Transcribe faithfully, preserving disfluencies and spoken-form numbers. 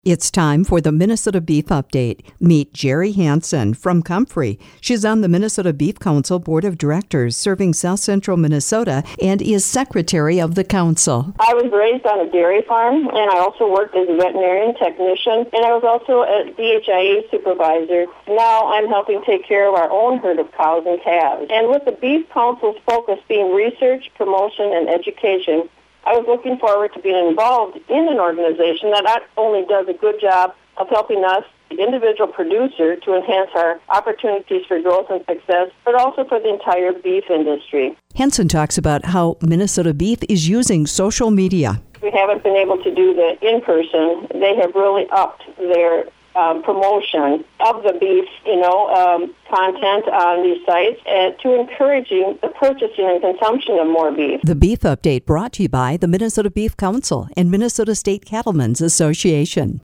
It's time for the Minnesota Beef Update. Meet Jerry Hansen from Comfrey. She's on the Minnesota Beef Council Board of Directors, serving South Central Minnesota, and is secretary of the council. I was raised on a dairy farm, and I also worked as a veterinarian technician, and I was also a D H I A supervisor. Now I'm helping take care of our own herd of cows and calves. And with the Beef Council's focus being research, promotion, and education, I was looking forward to being involved in an organization that not only does a good job of helping us, the individual producer, to enhance our opportunities for growth and success, but also for the entire beef industry. Hansen talks about how Minnesota Beef is using social media. We haven't been able to do the in-person. They have really upped their Um, promotion of the beef, you know, um, content on these sites and to encouraging the purchasing and consumption of more beef. The Beef Update brought to you by the Minnesota Beef Council and Minnesota State Cattlemen's Association.